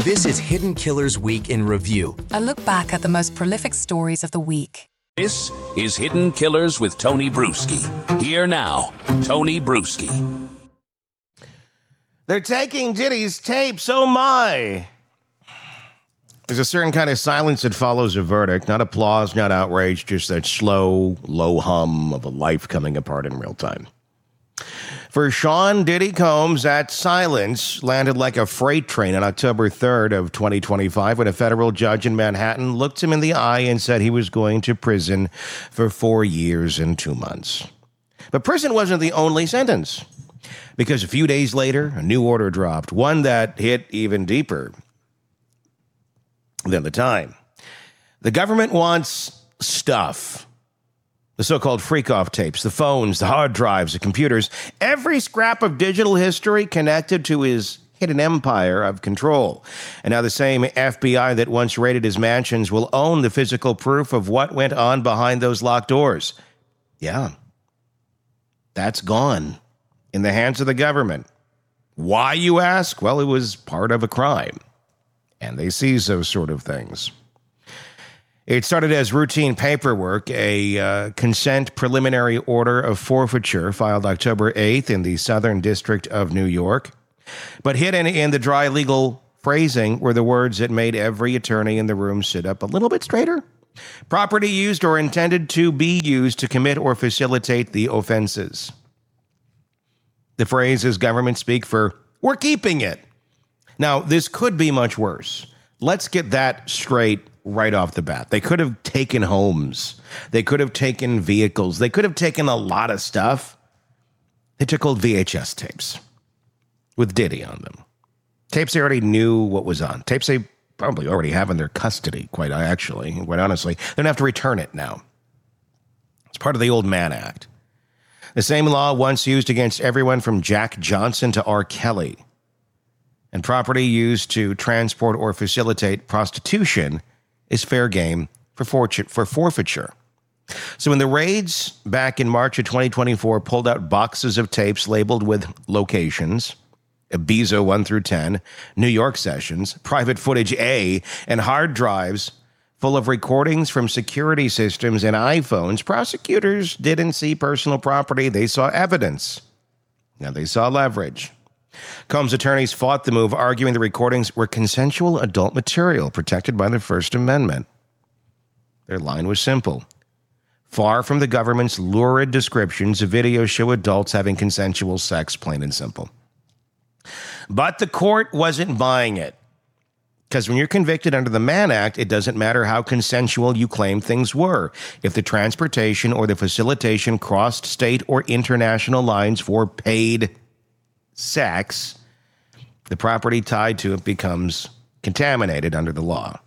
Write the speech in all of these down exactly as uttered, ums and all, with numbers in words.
This is Hidden Killers Week in Review. A look back at the most prolific stories of the week. This is Hidden Killers with Tony Bruschi. Here now, Tony Bruschi. They're taking Diddy's tapes, oh my! There's a certain kind of silence that follows a verdict. Not applause, not outrage, just that slow, low hum of a life coming apart in real time. For Sean Diddy Combs, that silence landed like a freight train on October third of twenty twenty-five when a federal judge in Manhattan looked him in the eye and said he was going to prison for four years and two months. But prison wasn't the only sentence, because a few days later, a new order dropped, one that hit even deeper than the time. The government wants stuff. The so-called freak-off tapes, the phones, the hard drives, the computers, every scrap of digital history connected to his hidden empire of control. And now the same F B I that once raided his mansions will own the physical proof of what went on behind those locked doors. Yeah, that's gone in the hands of the government. Why, you ask? Well, it was part of a crime, and they seize those sort of things. It started as routine paperwork, a uh, consent preliminary order of forfeiture filed October eighth in the Southern District of New York. But hidden in the dry legal phrasing were the words that made every attorney in the room sit up a little bit straighter. Property used or intended to be used to commit or facilitate the offenses. The phrase is government speak for, we're keeping it. Now, this could be much worse. Let's get that straight right off the bat. They could have taken homes. They could have taken vehicles. They could have taken a lot of stuff. They took old V H S tapes with Diddy on them. Tapes they already knew what was on. Tapes they probably already have in their custody, quite actually. Quite honestly, they don't have to return it now. It's part of the Old Mann Act. The same law once used against everyone from Jack Johnson to R. Kelly. And property used to transport or facilitate prostitution is fair game for, fortune, for forfeiture. So when the raids back in March of twenty twenty-four pulled out boxes of tapes labeled with locations, Ibiza one through ten, New York sessions, private footage A, and hard drives full of recordings from security systems and iPhones, prosecutors didn't see personal property. They saw evidence. Now they saw leverage. Combs' attorneys fought the move, arguing the recordings were consensual adult material protected by the First Amendment. Their line was simple. Far from the government's lurid descriptions, the videos show adults having consensual sex, plain and simple. But the court wasn't buying it. Because when you're convicted under the Mann Act, it doesn't matter how consensual you claim things were. If the transportation or the facilitation crossed state or international lines for paid sex, the property tied to it becomes contaminated under the law.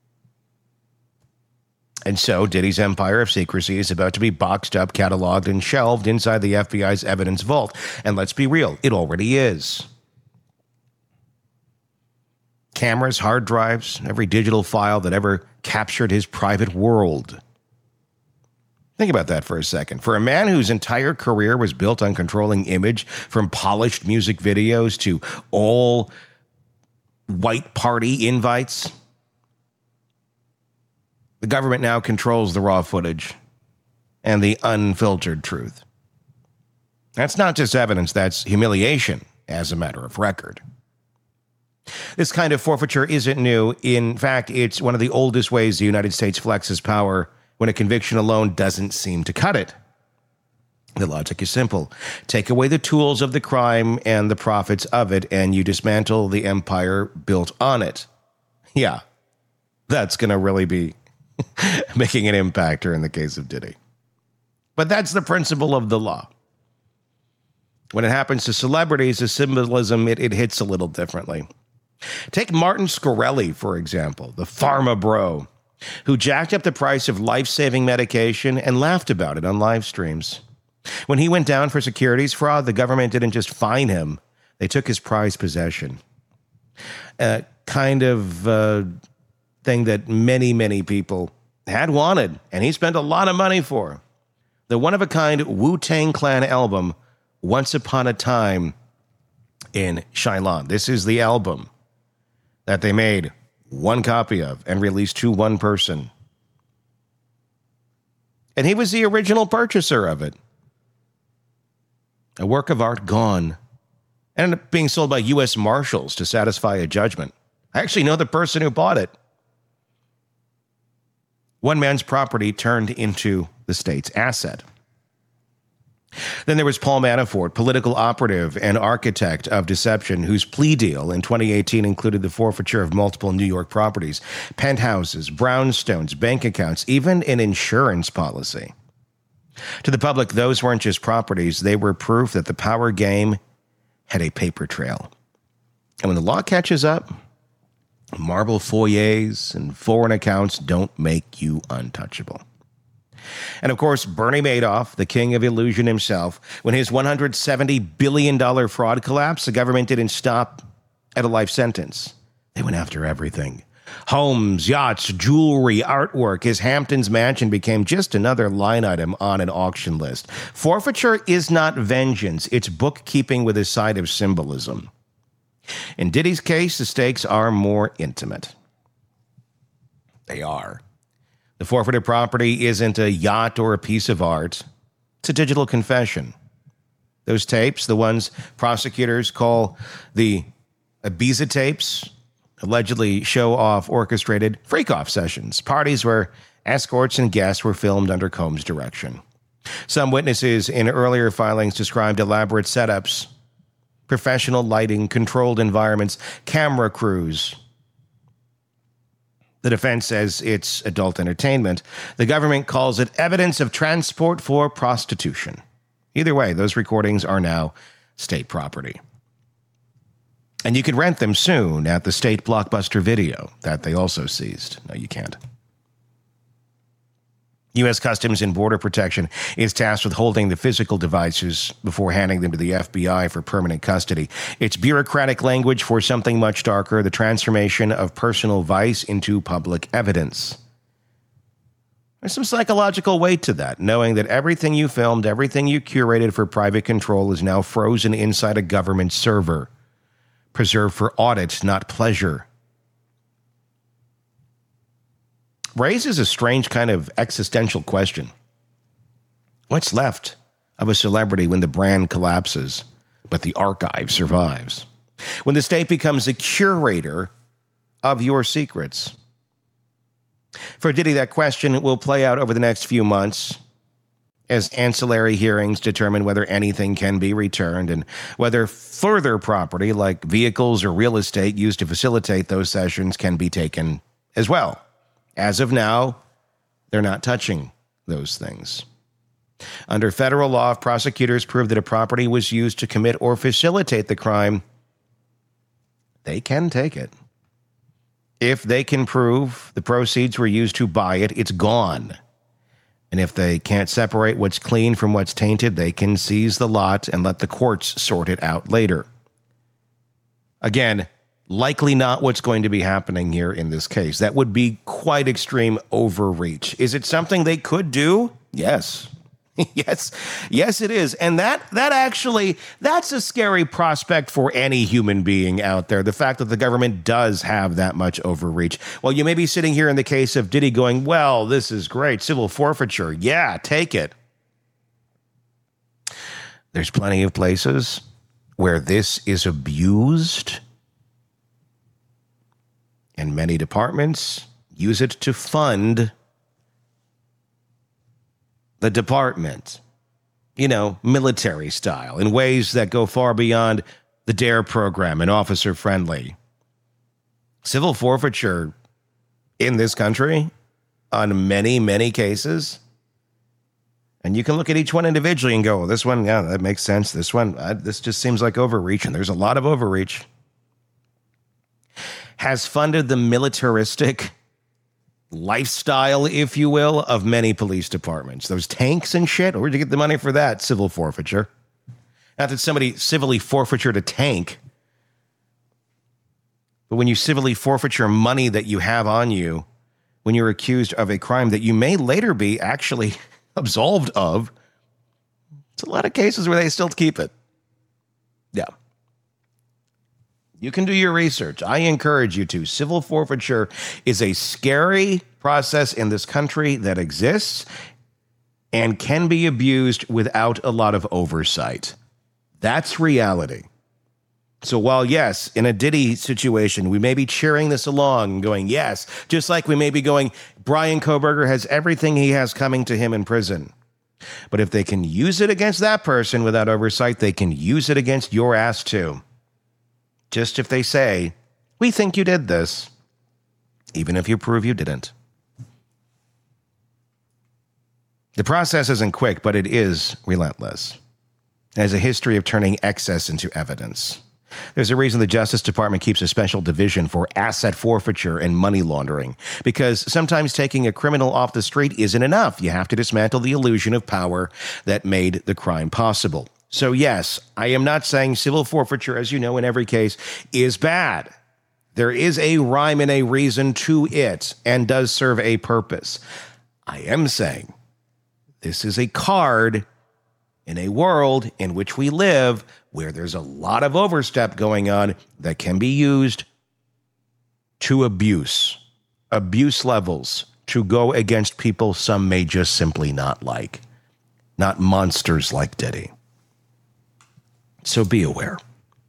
And so Diddy's empire of secrecy is about to be boxed up, cataloged, and shelved inside the F B I's evidence vault. And let's be real, it already is. Cameras, hard drives, every digital file that ever captured his private world. Think about that for a second. For a man whose entire career was built on controlling image, from polished music videos to all white party invites, the government now controls the raw footage and the unfiltered truth. That's not just evidence, that's humiliation as a matter of record. This kind of forfeiture isn't new. In fact, it's one of the oldest ways the United States flexes power when a conviction alone doesn't seem to cut it. The logic is simple. Take away the tools of the crime and the profits of it, and you dismantle the empire built on it. Yeah, that's going to really be making an impact here in the case of Diddy. But that's the principle of the law. When it happens to celebrities, the symbolism, it, it hits a little differently. Take Martin Shkreli, for example, the pharma bro, who jacked up the price of life-saving medication and laughed about it on live streams. When he went down for securities fraud, the government didn't just fine him. They took his prized possession. A kind of uh, thing that many, many people had wanted, and he spent a lot of money for. The one-of-a-kind Wu-Tang Clan album, Once Upon a Time in Shiloh. This is the album that they made one copy of and released to one person. And he was the original purchaser of it. A work of art gone. Ended up being sold by U S Marshals to satisfy a judgment. I actually know the person who bought it. One man's property turned into the state's asset. Then there was Paul Manafort, political operative and architect of deception, whose plea deal in twenty eighteen included the forfeiture of multiple New York properties, penthouses, brownstones, bank accounts, even an insurance policy. To the public, those weren't just properties. They were proof that the power game had a paper trail. And when the law catches up, marble foyers and foreign accounts don't make you untouchable. And of course, Bernie Madoff, the king of illusion himself, when his one hundred seventy billion dollars fraud collapsed, the government didn't stop at a life sentence. They went after everything. Homes, yachts, jewelry, artwork. His Hamptons mansion became just another line item on an auction list. Forfeiture is not vengeance. It's bookkeeping with a side of symbolism. In Diddy's case, the stakes are more intimate. They are. The forfeited property isn't a yacht or a piece of art. It's a digital confession. Those tapes, the ones prosecutors call the Ibiza tapes, allegedly show-off orchestrated freak-off sessions, parties where escorts and guests were filmed under Combs' direction. Some witnesses in earlier filings described elaborate setups, professional lighting, controlled environments, camera crews. The defense says it's adult entertainment. The government calls it evidence of transport for prostitution. Either way, those recordings are now state property. And you can rent them soon at the state Blockbuster Video that they also seized. No, you can't. U S Customs and Border Protection is tasked with holding the physical devices before handing them to the F B I for permanent custody. It's bureaucratic language for something much darker, the transformation of personal vice into public evidence. There's some psychological weight to that, knowing that everything you filmed, everything you curated for private control is now frozen inside a government server, preserved for audit, not pleasure. Raises a strange kind of existential question. What's left of a celebrity when the brand collapses, but the archive survives? When the state becomes a curator of your secrets? For Diddy, that question will play out over the next few months as ancillary hearings determine whether anything can be returned and whether further property like vehicles or real estate used to facilitate those sessions can be taken as well. As of now, they're not touching those things. Under federal law, if prosecutors prove that a property was used to commit or facilitate the crime, they can take it. If they can prove the proceeds were used to buy it, it's gone. And if they can't separate what's clean from what's tainted, they can seize the lot and let the courts sort it out later. Again, likely not what's going to be happening here in this case. That would be quite extreme overreach. Is it something they could do? Yes. yes. Yes, it is. And that that actually, that's a scary prospect for any human being out there. The fact that the government does have that much overreach. Well, you may be sitting here in the case of Diddy going, well, this is great. Civil forfeiture. Yeah, take it. There's plenty of places where this is abused. And many departments use it to fund the department, you know, military style, in ways that go far beyond the DARE program and officer friendly. Civil forfeiture in this country, on many, many cases, and you can look at each one individually and go, well, this one, yeah, that makes sense. This one, uh, this just seems like overreach, and there's a lot of overreach. Has funded the militaristic lifestyle, if you will, of many police departments. Those tanks and shit, where'd you get the money for that? Civil forfeiture. Not that somebody civilly forfeited a tank, but when you civilly forfeiture money that you have on you, when you're accused of a crime that you may later be actually absolved of, it's a lot of cases where they still keep it. Yeah. You can do your research. I encourage you to. Civil forfeiture is a scary process in this country that exists and can be abused without a lot of oversight. That's reality. So while, yes, in a Diddy situation, we may be cheering this along and going, yes, just like we may be going, Brian Kohberger has everything he has coming to him in prison. But if they can use it against that person without oversight, they can use it against your ass too. Just if they say, we think you did this, even if you prove you didn't. The process isn't quick, but it is relentless. It has a history of turning excess into evidence. There's a reason the Justice Department keeps a special division for asset forfeiture and money laundering, because sometimes taking a criminal off the street isn't enough. You have to dismantle the illusion of power that made the crime possible. So yes, I am not saying civil forfeiture, as you know, in every case, is bad. There is a rhyme and a reason to it and does serve a purpose. I am saying this is a card in a world in which we live where there's a lot of overstep going on that can be used to abuse, abuse levels, to go against people some may just simply not like, not monsters like Diddy. So be aware.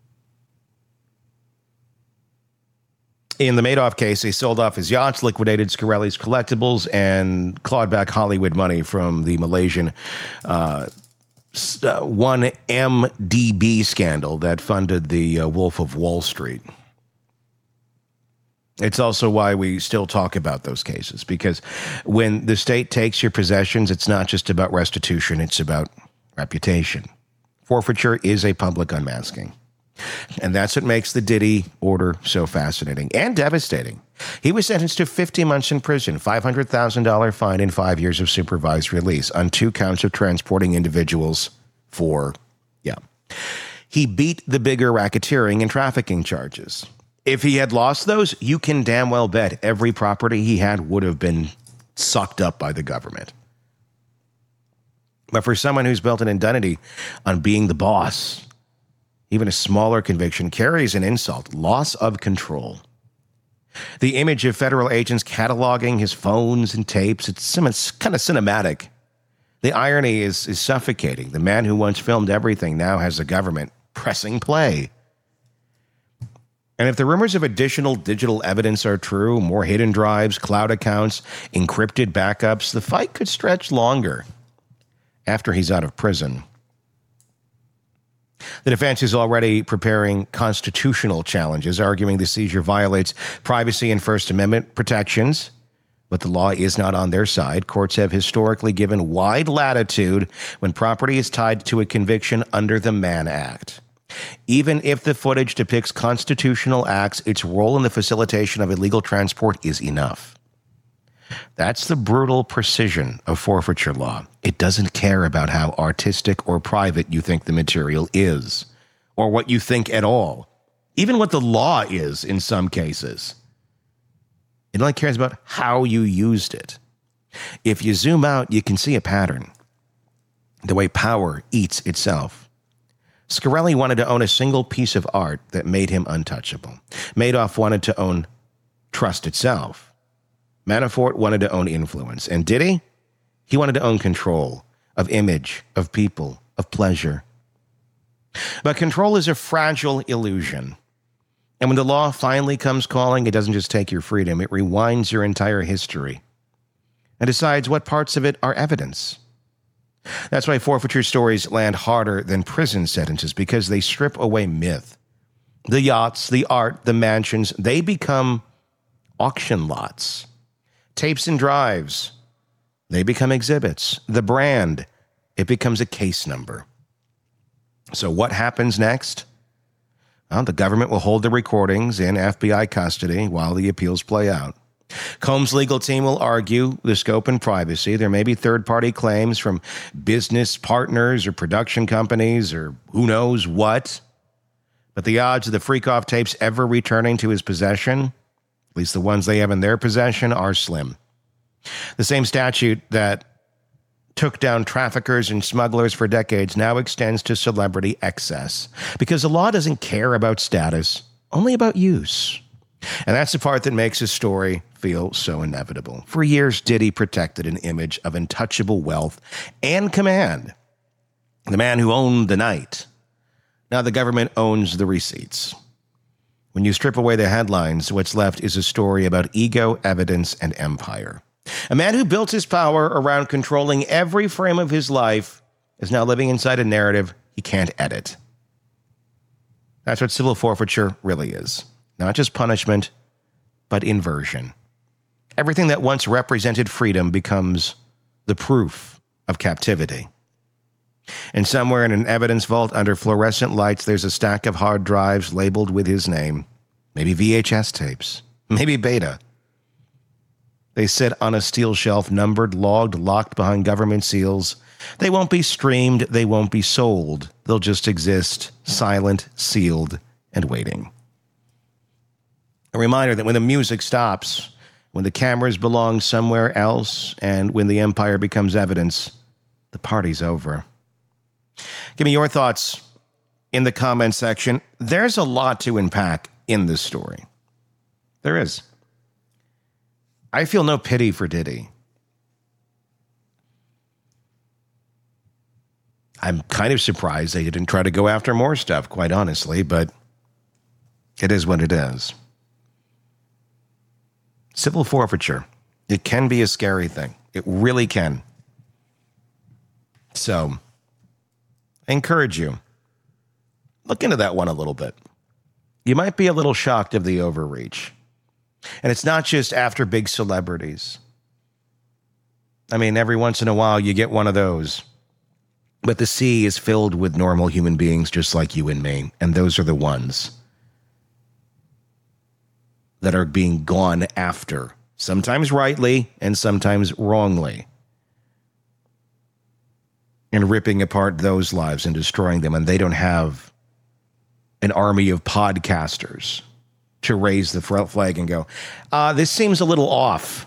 In the Madoff case, he sold off his yachts, liquidated Scarelli's collectibles, and clawed back Hollywood money from the Malaysian uh, one M D B scandal that funded the uh, Wolf of Wall Street. It's also why we still talk about those cases, because when the state takes your possessions, it's not just about restitution, it's about reputation. Forfeiture is a public unmasking. And that's what makes the Diddy order so fascinating and devastating. He was sentenced to fifty months in prison, five hundred thousand dollars fine, and five years of supervised release on two counts of transporting individuals for, yeah. He beat the bigger racketeering and trafficking charges. If he had lost those, you can damn well bet every property he had would have been sucked up by the government. But for someone who's built an identity on being the boss, even a smaller conviction carries an insult: loss of control. The image of federal agents cataloging his phones and tapes, it's, it's kind of cinematic. The irony is, is suffocating. The man who once filmed everything now has the government pressing play. And if the rumors of additional digital evidence are true, more hidden drives, cloud accounts, encrypted backups, the fight could stretch longer after he's out of prison. The defense is already preparing constitutional challenges, arguing the seizure violates privacy and First Amendment protections, but the law is not on their side. Courts have historically given wide latitude when property is tied to a conviction under the Mann Act. Even if the footage depicts constitutional acts, its role in the facilitation of illegal transport is enough. That's the brutal precision of forfeiture law. It doesn't care about how artistic or private you think the material is, or what you think at all, even what the law is in some cases. It only cares about how you used it. If you zoom out, you can see a pattern. The way power eats itself. Scarelli wanted to own a single piece of art that made him untouchable. Madoff wanted to own trust itself. Manafort wanted to own influence. And Diddy? He wanted to own control of image, of people, of pleasure. But control is a fragile illusion. And when the law finally comes calling, it doesn't just take your freedom, it rewinds your entire history and decides what parts of it are evidence. That's why forfeiture stories land harder than prison sentences, because they strip away myth. The yachts, the art, the mansions, they become auction lots. Tapes and drives, they become exhibits. The brand, it becomes a case number. So what happens next? Well, the government will hold the recordings in F B I custody while the appeals play out. Combs' legal team will argue the scope and privacy. There may be third-party claims from business partners or production companies or who knows what. But the odds of the Freakoff tapes ever returning to his possession, at least the ones they have in their possession, are slim. The same statute that took down traffickers and smugglers for decades now extends to celebrity excess, because the law doesn't care about status. only about use. And that's the part that makes his story feel so inevitable. For years, Diddy protected an image of untouchable wealth and command. The man who owned the night. Now the government owns the receipts. When you strip away the headlines, what's left is a story about ego, evidence, and empire. A man who built his power around controlling every frame of his life is now living inside a narrative he can't edit. That's what civil forfeiture really is. Not just punishment, but inversion. Everything that once represented freedom becomes the proof of captivity. And somewhere in an evidence vault under fluorescent lights, there's a stack of hard drives labeled with his name. Maybe V H S tapes. Maybe beta. They sit on a steel shelf, numbered, logged, locked behind government seals. They won't be streamed. They won't be sold. They'll just exist, silent, sealed, and waiting. A reminder that when the music stops, when the cameras belong somewhere else, and when the empire becomes evidence, the party's over. Give me your thoughts in the comment section. There's a lot to unpack in this story. There is. I feel no pity for Diddy. I'm kind of surprised they didn't try to go after more stuff, quite honestly, but it is what it is. Civil forfeiture. It can be a scary thing. It really can. So, I encourage you, look into that one a little bit. You might be a little shocked of the overreach. And it's not just after big celebrities. I mean, every once in a while you get one of those. But the sea is filled with normal human beings just like you and me. And those are the ones that are being gone after, sometimes rightly and sometimes wrongly, and ripping apart those lives and destroying them. And they don't have an army of podcasters to raise the flag and go, uh, this seems a little off.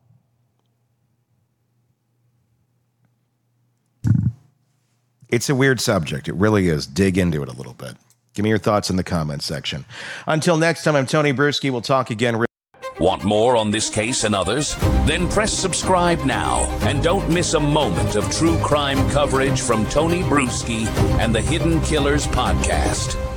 It's a weird subject. It really is. Dig into it a little bit. Give me your thoughts in the comments section. Until next time, I'm Tony Bruschi. We'll talk again. Want more on this case and others? Then press subscribe now and don't miss a moment of true crime coverage from Tony Bruschi and the Hidden Killers podcast.